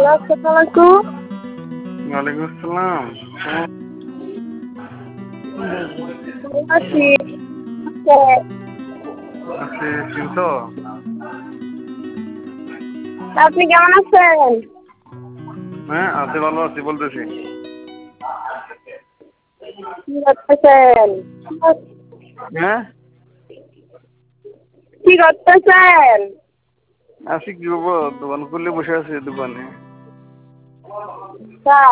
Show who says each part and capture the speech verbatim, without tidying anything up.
Speaker 1: আসসালামু আলাইকুম।
Speaker 2: ওয়ালাইকুম আসসালাম।
Speaker 1: আছি।
Speaker 2: আছি, চিনছো?
Speaker 1: আপনি কেমন আছেন?
Speaker 2: হ্যাঁ, আছি, ভালো আছি, বলতেছি।
Speaker 1: কি করতেছেন?
Speaker 2: হ্যাঁ,
Speaker 1: কি করতেছেন?
Speaker 2: আছি, কি করবো? দোকান খুললে বসে আছি দোকানে।
Speaker 1: তা